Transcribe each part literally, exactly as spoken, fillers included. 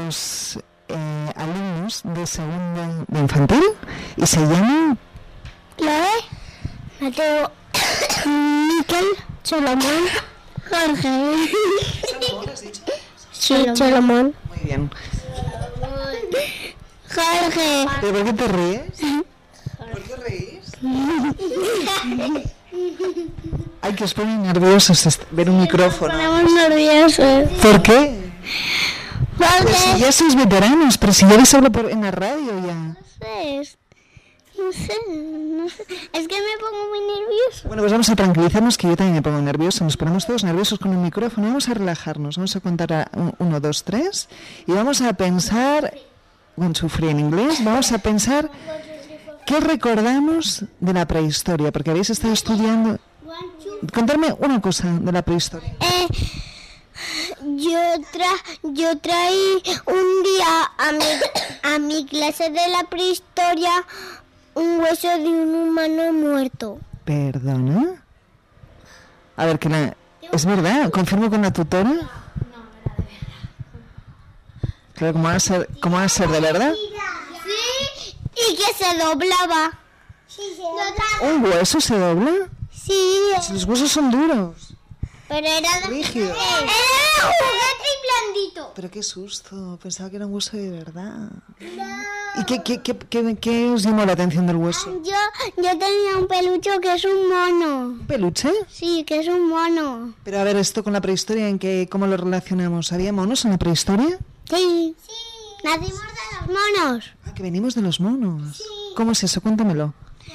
los eh, alumnos de segundo de infantil y se llaman Chloe, Mateo, Miquel, Solomón, Jorge. ¿Solomón has dicho? Sí, Solomón. Muy bien. Jorge. ¿Pero por qué te ríes? ¿Por qué reís? Ay, que os ponen nerviosos est- ver un micrófono. Estamos nerviosos. ¿Por qué? Pues si Porque ya sois veteranos, pero si ya habéis hablado por- en la radio ya. no sé, es- no sé, no sé. Es que me pongo muy nervioso. Bueno, pues vamos a tranquilizarnos, que yo también me pongo nervioso. Nos ponemos todos nerviosos con el micrófono. Vamos a relajarnos. Vamos a contar a un- uno, dos, tres. Y vamos a pensar, one, two, three en inglés, vamos a pensar qué recordamos de la prehistoria. Porque habéis estado estudiando. Contarme una cosa de la prehistoria. Eh, yo tra yo traí un día a mi, a mi clase de la prehistoria un hueso de un humano muerto. ¿Perdona? A ver, que la... ¿Es verdad? ¿Confirmo con la tutora? No, no era de verdad. Claro, ¿cómo va a ser, cómo va a ser de verdad? Sí, y que se doblaba. Sí, se doblaba. ¿Un hueso se dobla? Sí, Si los huesos son duros. pero era de Rígido. Era juguete y blandito. Pero qué susto, pensaba que era un hueso de verdad. ¿Y qué, qué, qué, qué, qué os llamó la atención del hueso? Yo, yo tenía un peluche que es un mono. ¿Un peluche? Sí, que es un mono. Pero a ver, esto con la prehistoria, ¿en qué, cómo lo relacionamos? ¿Había monos en la prehistoria? Sí. Sí. Nacimos de los monos. Ah, que venimos de los monos. ¿Cómo es eso? Cuéntamelo.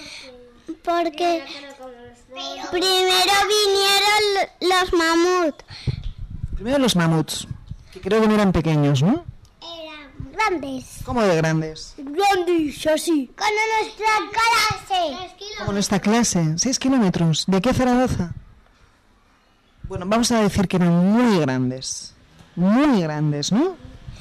Porque primero vinieron los mamuts. Primero los mamuts, que creo que no eran pequeños, ¿no? Eran grandes. ¿Cómo de grandes? Grandes, así. Como nuestra clase. Como en esta clase, seis kilómetros. ¿De aquí a Zaragoza? Bueno, vamos a decir que eran muy grandes. Muy grandes, ¿no?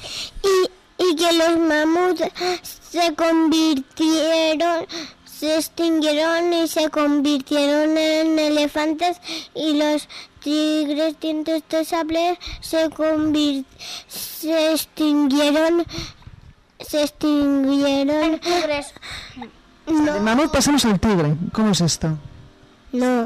Y, y que los mamuts se convirtieron, se extinguieron y se convirtieron en elefantes, y los tigres dientes de sable se convir, se extinguieron, se extinguieron. Tigres. De mamut pasamos al tigre. ¿Cómo es esto? No.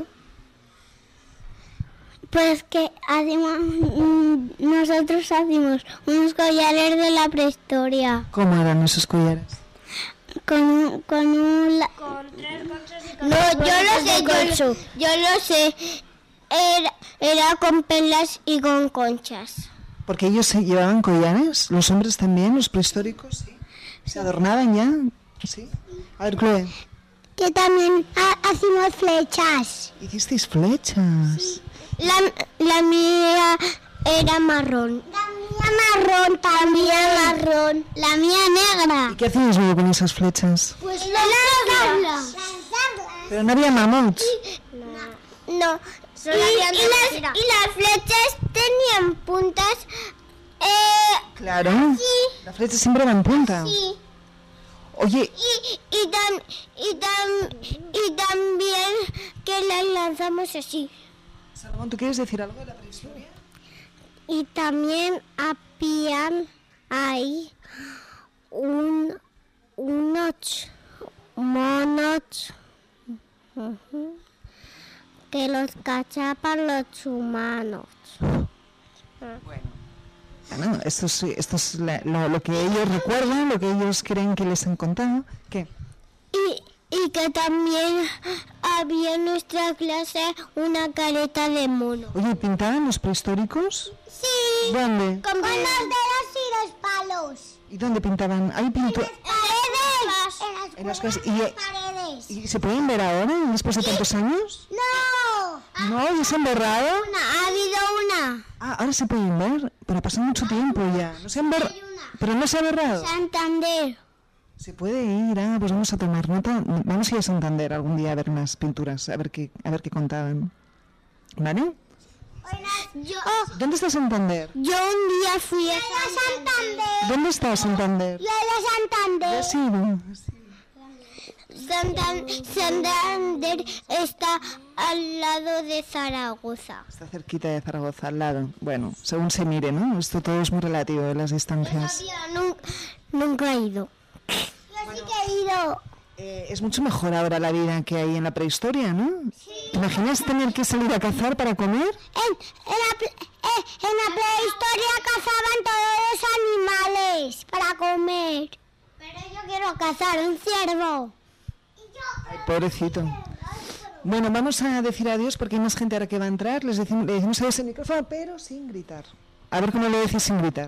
Pues que hacemos, mm, nosotros hacemos unos collares de la prehistoria. ¿Cómo eran esos collares? Con, con un... La... Con tres conchas y con... No, yo lo sé, yo, lo- yo lo sé. Era, era con perlas y con conchas. Porque ellos se llevaban collares, los hombres también, los prehistóricos, sí. ¿Se adornaban ya? Sí. A ver, Chloe. Que también ha- hacemos flechas. ¿Hicisteis flechas? La, la mía era marrón. La mía marrón, también marrón. La mía negra. ¿Y qué hacíais luego con esas flechas? Pues lanzarlas. Pero no había mamuts. No. Y, y las, y las flechas tenían puntas. Eh, Claro. Sí. La flecha siempre va en punta. sí. Oye, Y, y, tam, y, tam, y también que las lanzamos así. Salomón, ¿tú quieres decir algo de la prehistoria? Y también habían ahí un, unos monos ujú, que los cachaban los humanos. Bueno, esto es, esto es la- lo, lo que ellos recuerdan, lo que ellos creen que les han contado. ¿Qué? Y, y que también había en nuestra clase una careta de mono. Oye, ¿pintaban los prehistóricos? Sí, ¿Dónde? con los dedos y los palos. ¿Y dónde pintaban? ¿Hay pintura? Paredes. En las casas. ¿Y, paredes. ¿Y se pueden ver ahora, después de tantos años? No. ¿No? ¿Ya se han borrado? Una, ha habido una. Ah, ahora se pueden ver, pero ha pasado mucho tiempo ya. No se han borrado. Pero no se ha borrado. Santander. Se puede ir, ah, pues vamos a tomar nota. Vamos a ir a Santander algún día a ver unas pinturas, a ver qué, a ver qué contaban. ¿Vale? Yo, ¿Dónde está Santander? yo un día fui a Santander. ¿Dónde está Santander? Yo de ¿Ya Santander. has ido? Santan- Santander está al lado de Zaragoza. Está cerquita de Zaragoza, al lado. Bueno, según se mire, ¿no? Esto todo es muy relativo de las distancias. Todavía nunca, nunca he ido. Yo sí que he ido. Eh, es mucho mejor ahora la vida que hay en la prehistoria, ¿no? Sí. ¿Te imaginas tener que salir a cazar para comer? En, en, la, eh, en la prehistoria cazaban todos los animales para comer. Pero yo quiero cazar un ciervo. Ay, pobrecito. Bueno, vamos a decir adiós porque hay más gente ahora que va a entrar. Les decimos, le decimos adiós el micrófono, pero sin gritar. A ver cómo lo decís sin gritar.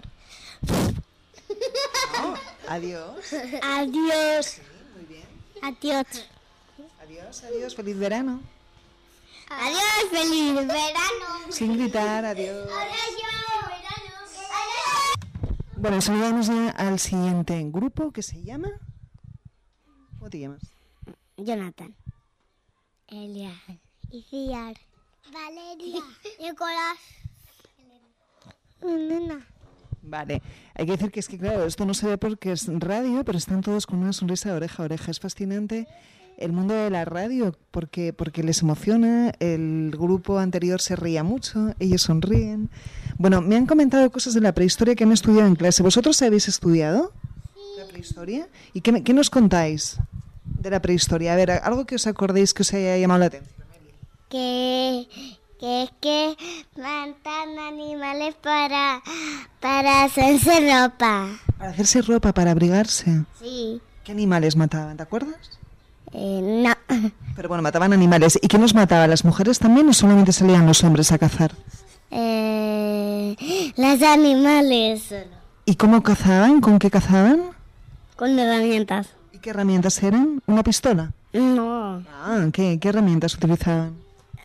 No, adiós. Adiós. Sí, muy bien. Adiós. Adiós, adiós, feliz verano. Adiós, feliz verano. Sin gritar, adiós. Adiós, verano. Bueno, saludamos ya al siguiente grupo que se llama... ¿Cómo te llamas? Jonathan. Elia. Iciar. Valeria. Nicolás. Elena. Vale, hay que decir que es que claro, esto no se ve porque es radio, pero están todos con una sonrisa de oreja a oreja. Es fascinante el mundo de la radio porque, porque les emociona, el grupo anterior se reía mucho, ellos sonríen. Bueno, me han comentado cosas de la prehistoria que han estudiado en clase. ¿Vosotros habéis estudiado la prehistoria? ¿Y qué, qué nos contáis de la prehistoria? A ver, algo que os acordéis que os haya llamado la atención. Que... que es que matan animales para, para hacerse ropa. Para hacerse ropa, para abrigarse. Sí. ¿Qué animales mataban? ¿Te acuerdas? Eh, no. Pero bueno, mataban animales. ¿Y quién los mataba? ¿Las mujeres también o solamente salían los hombres a cazar? Eh, los animales solo. ¿Y cómo cazaban? ¿Con qué cazaban? Con herramientas. ¿Y qué herramientas eran? ¿Una pistola? No. Ah, ¿qué, qué herramientas utilizaban?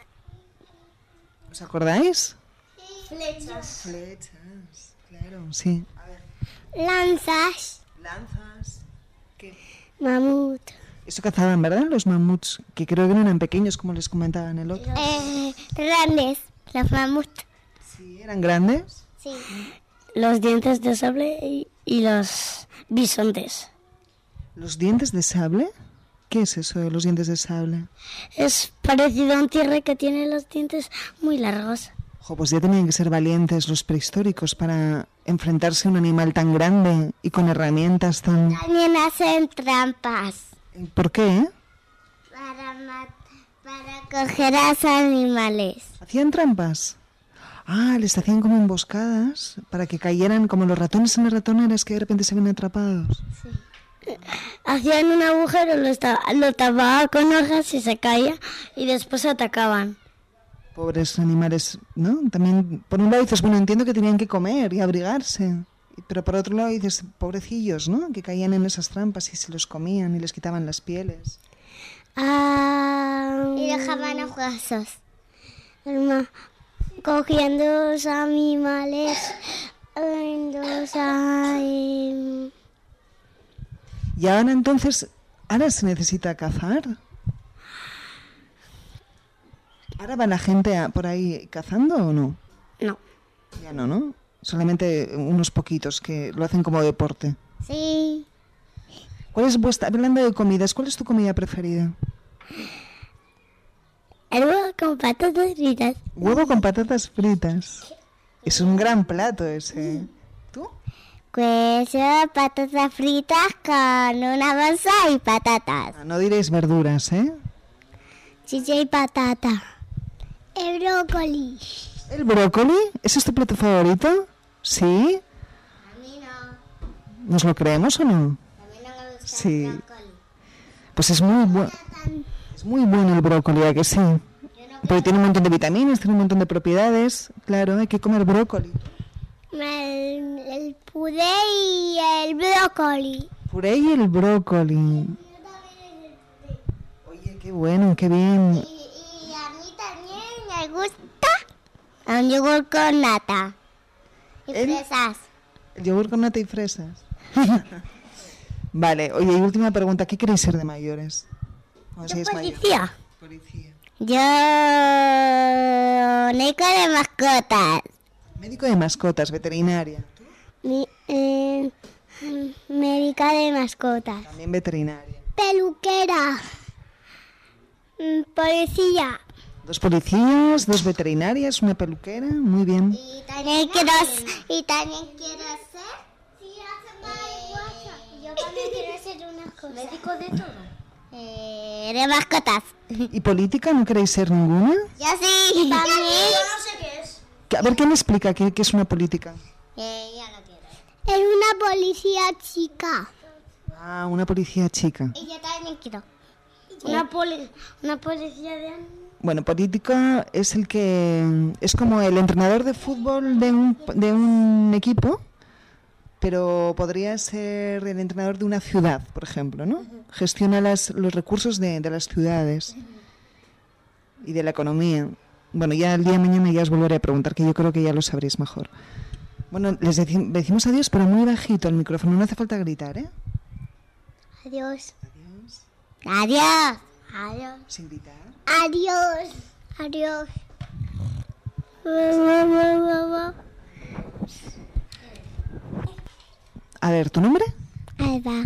¿Os acordáis? Flechas. Flechas, claro, sí. A ver. Lanzas. Lanzas. ¿Qué? Mamut. Eso cazaban, ¿verdad? Los mamuts, que creo que no eran pequeños como les comentaba en el otro. Eh, grandes. Los mamut. Sí, ¿eran grandes? Sí. Los dientes de sable y, y los bisontes. ¿Los dientes de sable? ¿Qué es eso de los dientes de sable? Es parecido a un tigre que tiene los dientes muy largos. Ojo, pues ya tenían que ser valientes los prehistóricos para enfrentarse a un animal tan grande y con herramientas tan... También hacen trampas. ¿Por qué? Para, mat- para coger a los animales. ¿Hacían trampas? Ah, les hacían como emboscadas para que cayeran como los ratones en las ratoneras que de repente se ven atrapados. Sí. Hacían un agujero, lo, esta- lo tapaban con hojas y se caía y después atacaban. Pobres animales, ¿no? También, por un lado dices, bueno, entiendo que tenían que comer y abrigarse, pero por otro lado dices, pobrecillos, ¿no? Que caían en esas trampas y se los comían y les quitaban las pieles. Ah, y dejaban a huesos. Cogiendo los animales en los aim- Y ahora entonces, ¿ahora se necesita cazar? ¿Ahora va la gente a- por ahí cazando o no? No. Ya no, ¿no? Solamente unos poquitos que lo hacen como deporte. Sí. ¿Cuál es vuestra, hablando de comidas, cuál es tu comida preferida? El huevo con patatas fritas. Huevo con patatas fritas. Es un gran plato ese. ¿Tú? Queso, patatas fritas con una bolsa y patatas. Ah, no diréis verduras, ¿eh? Chicha y patata. El brócoli. ¿El brócoli? ¿Ese es tu plato favorito? ¿Sí? A mí no. ¿Nos lo creemos o no? A mí no me gusta Sí. el brócoli. Pues es muy bueno. Es muy bueno el brócoli, ¿a que sí? Porque tiene un montón de vitaminas, tiene un montón de propiedades. Claro, hay que comer brócoli. El, el puré y el brócoli. Puré y el brócoli. Oye, qué bueno, qué bien. Y, y a mí también me gusta un yogur con nata y ¿El? fresas. El yogur con nata y fresas. Vale, oye, y última pregunta. ¿Qué queréis ser de mayores? Cuando seáis mayores. Policía. Policía. Yo, médico de mascotas. Médico de mascotas, veterinaria. Mi, eh, médica de mascotas. También veterinaria. Peluquera. Mm, Policía. Dos policías, dos veterinarias, una peluquera, muy bien. Y también quiero, y también quiero ser... Sí, eh, yo también quiero ser una cosa. ¿Médico de todo? Eh, de mascotas. ¿Y política no queréis ser ninguna? Yo sí, también. Yo no sé qué es. A ver, ¿quién me explica qué, qué es una política? Eh, ya no quiero. Es una policía chica. Ah, una policía chica. Y yo también quiero. Una, poli una policía de... Bueno, política es el que es como el entrenador de fútbol de un, de un equipo, pero podría ser el entrenador de una ciudad, por ejemplo, ¿no? Gestiona las, los recursos de, de las ciudades y de la economía. Bueno, ya el día de mañana ya os volveré a preguntar, que yo creo que ya lo sabréis mejor. Bueno, les deci- decimos adiós, pero muy bajito el micrófono, no hace falta gritar, ¿eh? Adiós. Adiós. Adiós. Adiós. Sin gritar. Adiós. Adiós. A ver, ¿tu nombre? Alba.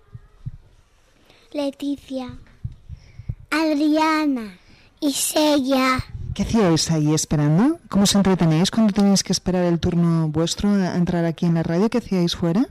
Leticia. Adriana. Isella. ¿Qué hacíais ahí esperando? ¿Cómo os entretenéis cuando tenéis que esperar el turno vuestro a entrar aquí en la radio? ¿Qué hacíais fuera?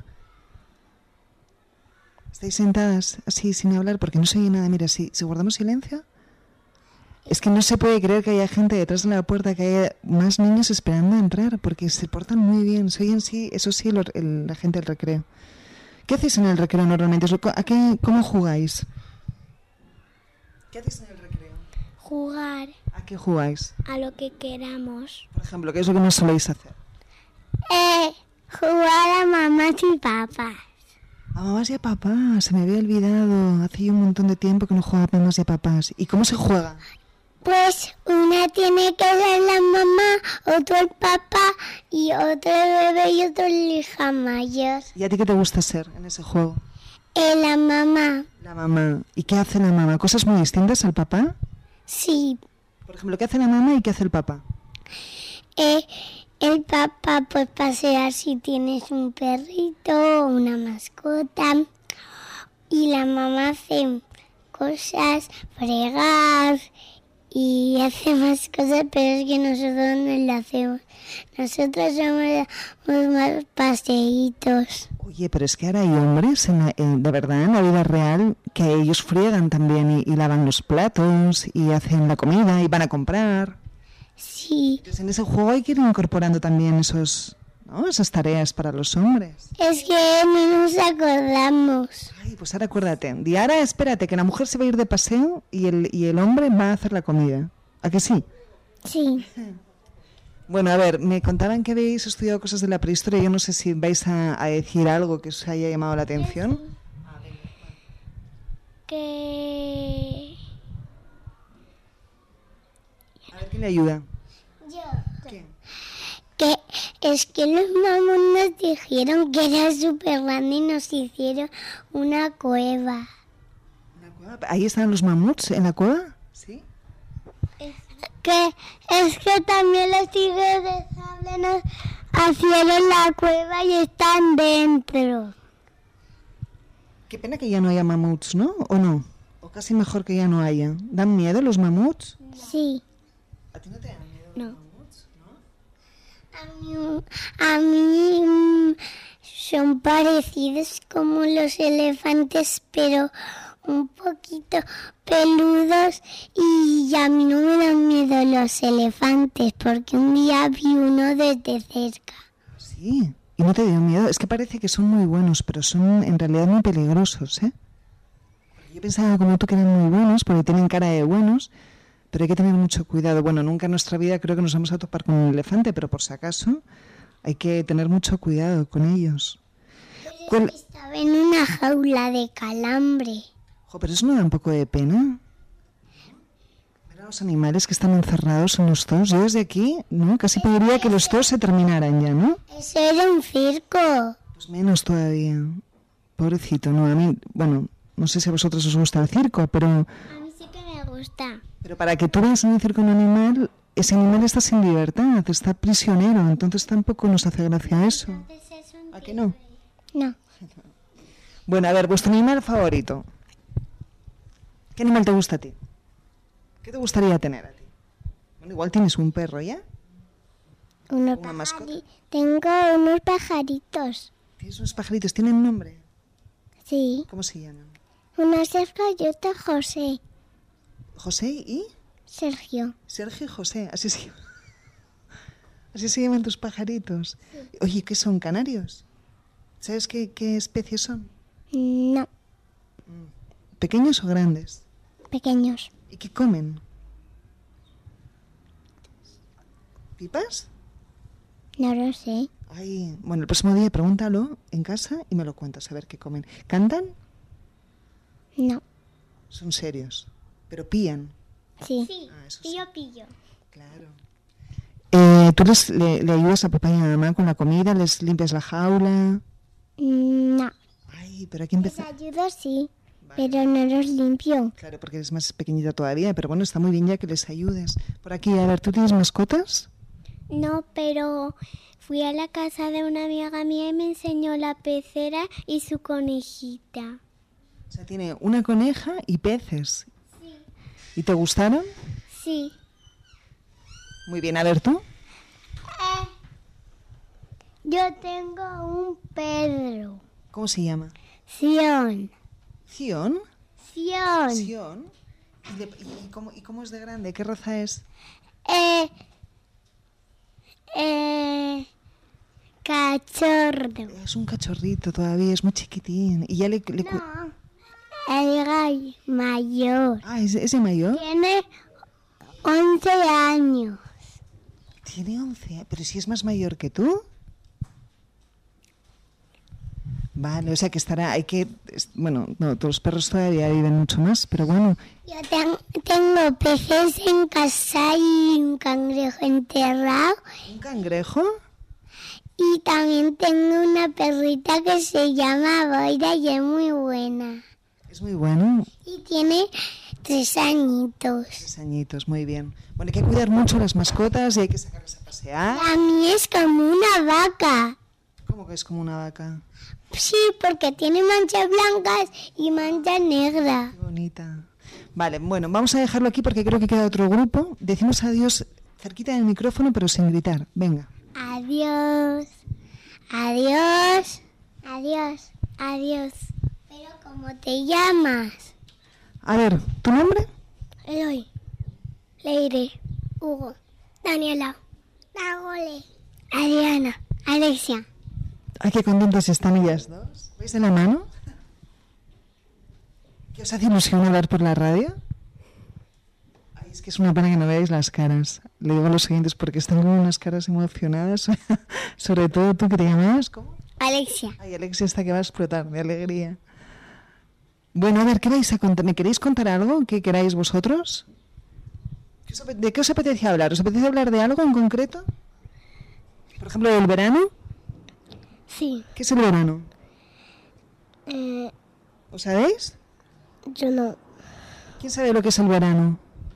¿Estáis sentadas así sin hablar? Porque no se oye nada. Mira, si, si guardamos silencio... Es que no se puede creer que haya gente detrás de la puerta, que haya más niños esperando a entrar, porque se portan muy bien. Se oyen, sí, eso sí, lo- el- la gente del recreo. ¿Qué hacéis en el recreo normalmente? ¿A qué, ¿Cómo jugáis? ¿Qué hacéis en el recreo? Jugar ¿A qué jugáis? a lo que queramos. Por ejemplo, ¿qué es lo que más soléis hacer? Eh, jugar a mamás y papás. A mamás y a papás, se me había olvidado. Hace ya un montón de tiempo que no jugaba a mamás y a papás. ¿Y cómo se juega? Pues una tiene que ser la mamá, otro el papá y otro el bebé y otro el hija mayor. ¿Y a ti qué te gusta ser en ese juego? Eh, la mamá, La mamá. ¿Y qué hace la mamá? ¿Cosas muy distintas al papá? sí. Por ejemplo, ¿qué hace la mamá y qué hace el papá? Eh, el papá pues pasear si tienes un perrito o una mascota. Y la mamá hace cosas, fregar y hace más cosas, pero es que nosotros no lo hacemos. Nosotros somos más paseitos. Oye, pero es que ahora hay hombres, en la- en- de verdad, en la vida real, que ellos friegan también y, y lavan los platos y hacen la comida y van a comprar. Sí, Entonces, en ese juego hay que ir incorporando también esos, ¿no? Esas tareas para los hombres. es que no nos acordamos. Ay, pues ahora acuérdate. Di, ahora espérate, que la mujer se va a ir de paseo y el, y el hombre va a hacer la comida. ¿A que sí? Sí. Bueno, a ver, me contaban que habéis estudiado cosas de la prehistoria. Yo no sé si vais a, a decir algo que os haya llamado la atención. Que... A ver, ¿quién le ayuda? Yo. ¿Qué? Que es que los mamuts nos dijeron que era súper grande y nos hicieron una cueva. ¿Una cueva? ¿Ahí están los mamuts en la cueva? Sí. Que es que también los tigres de sable nos hicieron la cueva y están dentro. Qué pena que ya no haya mamuts, ¿no? ¿O no? O casi mejor que ya no haya. ¿Dan miedo los mamuts? Sí. ¿A ti no te dan miedo No. los mamuts? ¿No? A mí, a mí mm, son parecidos como los elefantes, pero un poquito peludos, y a mí no me dan miedo los elefantes porque un día vi uno desde cerca. Sí. ¿Y no te dio miedo? Es que parece que son muy buenos, pero son en realidad muy peligrosos, ¿eh? Porque yo pensaba como tú que eran muy buenos, porque tienen cara de buenos, pero hay que tener mucho cuidado. Bueno, nunca en nuestra vida creo que nos vamos a topar con un elefante, pero por si acaso hay que tener mucho cuidado con ellos. ¿Cuál? Estaba en una jaula de calambre. Jo, pero eso no da un poco de pena. Ver a los animales que están encerrados en los zoos. Yo desde aquí, ¿no? Casi pediría que los zoos se terminaran ya, ¿no? Eso era un circo. Pues menos todavía. Pobrecito, no, a mí, bueno, no sé si a vosotros os gusta el circo, pero, A mí sí que me gusta. pero para que tú veas en el circo un animal, ese animal está sin libertad, está prisionero, entonces tampoco nos hace gracia eso. ¿A que no? No. Bueno, a ver, vuestro animal favorito. ¿Qué animal te gusta a ti? ¿Qué te gustaría tener a ti? Bueno, igual tienes un perro, ¿ya? Unos ¿Una mascota? pajari- Tengo unos pajaritos. ¿Tienes unos pajaritos? ¿Tienen nombre? Sí. ¿Cómo se llaman? Uno es Sergio, José. José y Sergio. Sergio y José. Así se llaman. Así se llaman tus pajaritos. Oye, ¿qué son? ¿Canarios? ¿Sabes qué, qué especies son? No, ¿Pequeños o grandes? pequeños. ¿Y qué comen? ¿Pipas? No lo sé. Ay, bueno, el próximo día pregúntalo en casa y me lo cuentas a ver qué comen. ¿Cantan? No. Son serios, pero pían. Sí. Ah, eso sí. pillo. Claro. Eh, ¿Tú les, le, le ayudas a papá y a mamá con la comida? ¿Les limpias la jaula? No. Ay, pero aquí Les empieza... ayudo, sí, Vale. pero no los limpio. Claro, porque eres más pequeñita todavía, pero bueno, está muy bien ya que les ayudes. Por aquí, a ver, ¿tú tienes mascotas? No, pero fui a la casa de una amiga mía y me enseñó la pecera y su conejita. O sea, tiene una coneja y peces. Sí. ¿Y te gustaron? Sí. Muy bien, a ver tú. Yo tengo un perro. ¿Cómo se llama? Sion. ¿Sion? Sion. ¿Sion? ¿Y, de- y cómo, ¿Y cómo es de grande? ¿Qué raza es? Eh, eh, cachorro. Es un cachorrito todavía, es muy chiquitín. Y ya le... le cu- No, el gallo mayor. Ah, ¿es, es de mayor? Tiene once años. Tiene once, pero si es más mayor que tú. Vale, o sea que estará, hay que, es- bueno, no, todos los perros todavía viven mucho más, pero bueno, Yo ten- tengo peces en casa y un cangrejo enterrado. ¿un cangrejo? Y también tengo una perrita que se llama Boira y es muy buena. Es muy bueno, Y tiene tres añitos. tres añitos, muy bien. Bueno, hay que cuidar mucho las mascotas y hay que sacarlas a pasear. A mí es como una vaca. ¿Cómo que es como una vaca? Sí, porque tiene manchas blancas y mancha negra. Qué bonita. Vale, bueno, vamos a dejarlo aquí porque creo que queda otro grupo. Decimos adiós cerquita del micrófono, pero sin gritar. Venga. Adiós. Adiós. Adiós. Adiós. Pero ¿cómo te llamas? A ver, ¿tu nombre? Eloy. Leire. Hugo. Daniela. Dagole. Adriana. Alexia. Ay, qué contentas están ellas dos. ¿Veis de la mano? ¿Qué os hace ilusión hablar por la radio? Ay, es que es una pena que no veáis las caras. Le digo a los siguientes porque están con unas caras emocionadas. Sobre todo tú que te llamabas, ¿cómo? Alexia. Ay, Alexia está que va a explotar de alegría. Bueno, a ver, ¿qué vais a contar? ¿Me queréis contar algo que queráis vosotros? ¿Qué os ape- ¿De qué os apetece hablar? ¿Os apetece hablar de algo en concreto? Por ejemplo, del verano. Sí. ¿Qué es el verano? Eh, ¿Os sabéis? yo no. ¿Quién sabe lo que es el verano?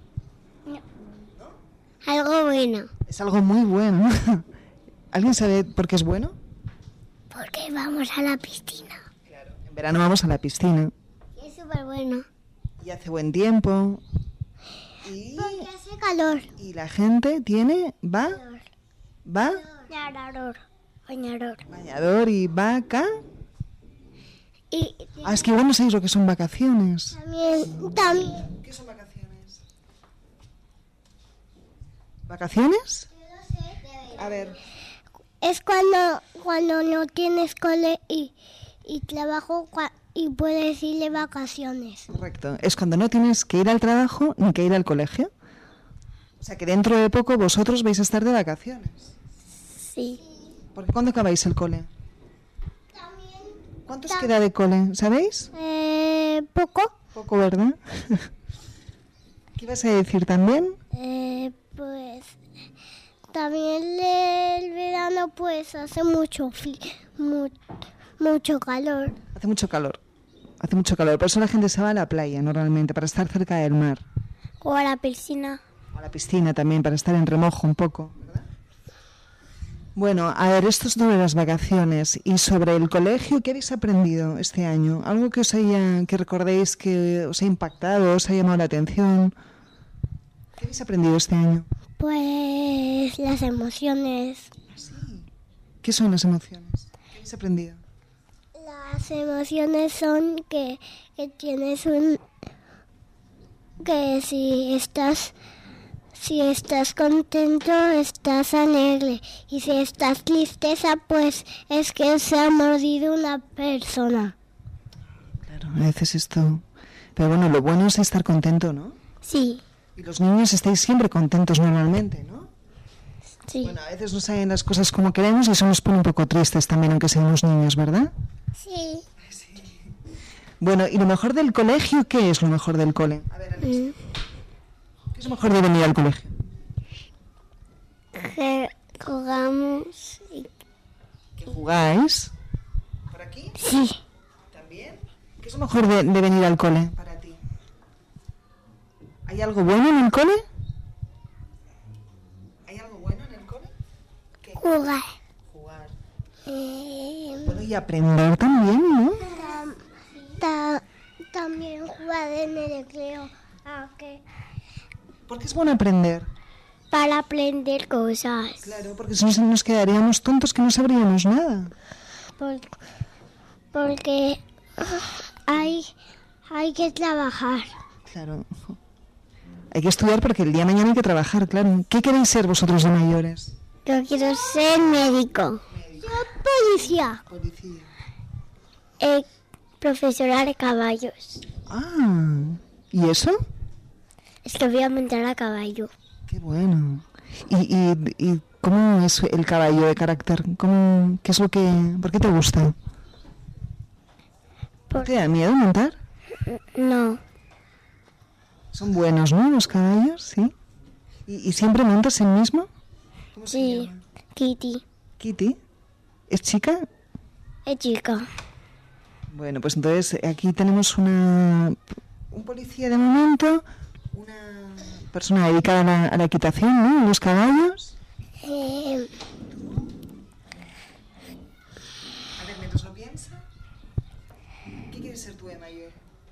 Algo bueno. Es algo muy bueno. ¿Alguien sabe por qué es bueno? Porque vamos a la piscina. En verano vamos a la piscina Y es súper bueno. y hace buen tiempo y, Porque hace calor. y la gente tiene, va, va, Bañador. Bañador. bañador y vaca. Y Ah, es que igual no sabéis lo que son vacaciones. también, también. ¿Qué son vacaciones? ¿Vacaciones? A ver. Es cuando, cuando no tienes cole y, y trabajo cua- y puedes ir de vacaciones. Correcto. Es cuando no tienes que ir al trabajo ni que ir al colegio. O sea que dentro de poco vosotros vais a estar de vacaciones. Sí. Porque ¿cuándo acabáis el cole? ¿Cuánto os queda de cole? ¿Sabéis? Eh, poco. Poco, ¿verdad? ¿Qué ibas a decir también? Eh, pues también el verano pues hace mucho fri- mu- mucho calor. Hace mucho calor. Hace mucho calor. Por eso la gente se va a la playa normalmente, para estar cerca del mar. O a la piscina. O a la piscina también, para estar en remojo un poco. ¿Verdad? Bueno, a ver, esto es sobre las vacaciones. Y sobre el colegio, ¿qué habéis aprendido este año? ¿Algo que os haya, que recordéis que os ha impactado, os ha llamado la atención? ¿Qué habéis aprendido este año? Pues las emociones. ¿Qué son las emociones? ¿Qué habéis aprendido? Las emociones son que, que tienes un... que si estás... Si estás contento, estás alegre. Y si estás tristeza, pues es que se ha mordido una persona. Claro, a veces esto... Pero bueno, lo bueno es estar contento, ¿no? Sí. Y los niños estáis siempre contentos normalmente, ¿no? Sí. Bueno, a veces no salen las cosas como queremos y eso nos pone un poco tristes también, aunque seamos niños, ¿verdad? Sí. Bueno, ¿y lo mejor del colegio? ¿Qué es lo mejor del cole? A ver, Alex. Mm. ¿Qué es lo mejor de venir al colegio? Que jugamos y... ¿Que jugáis? ¿Por aquí? Sí. ¿También? ¿Qué es lo mejor de, de venir al cole para ti? ¿Hay algo bueno en el cole? ¿Hay algo bueno en el cole? ¿Qué? Jugar. Jugar. Eh, Bueno, y aprender también, ¿no? tam- ta- también jugar en el recreo. Aunque... Porque es bueno aprender. Para aprender cosas. Claro, porque si no nos quedaríamos tontos que no sabríamos nada. Por- porque hay, hay que trabajar. Claro. Hay que estudiar porque el día de mañana hay que trabajar, claro. ¿Qué queréis ser vosotros de mayores? Yo quiero ser médico. Yo policía. Policía. Eh, profesora de caballos. Ah, ¿y eso? Es que voy a montar a caballo. Qué bueno. ¿Y, y, y cómo es el caballo de carácter? ¿Cómo, ¿Qué es lo que...? ¿Por qué te gusta? Por- ¿Te da miedo montar? No. Son buenos, ¿no? Los caballos, sí. ¿Y, y siempre montas el mismo? ¿Cómo se Sí. llama? Kitty. Kitty. ¿Es chica? Es chica. Bueno, pues entonces aquí tenemos una un policía de momento, una persona dedicada a la, a la equitación, ¿no? Los caballos. Eh, A ver, mientras lo piensa, ¿qué quieres ser tú de mayor?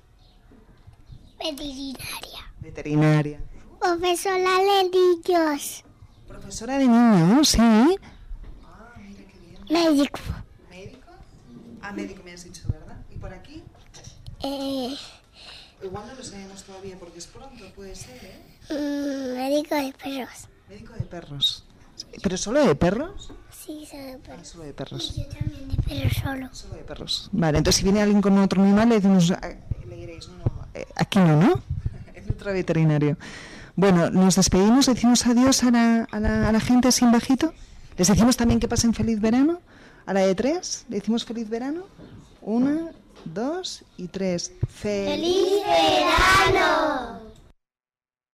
veterinaria. Veterinaria. Profesora de niños. Profesora de niños, sí. Ah, mira qué bien. Médico. ¿Médico? Ah, médico me has dicho, ¿verdad? ¿Y por aquí? Eh, Igual no lo sabemos todavía porque es pronto, puede ser, ¿eh? mm, médico de perros. Médico de perros. ¿Pero solo de perros? Sí, soy de Ah, perros. solo de perros. Yo también de perros solo. Solo de perros. Vale, entonces si viene alguien con otro animal le decimos, ah, le diréis, no, no, eh, aquí no, ¿no? En otro veterinario. Bueno, nos despedimos, decimos adiós a la, a, la, a la gente así en bajito. Les decimos también que pasen feliz verano. A la de tres, le decimos feliz verano. Una, dos y tres. ¡Feliz verano!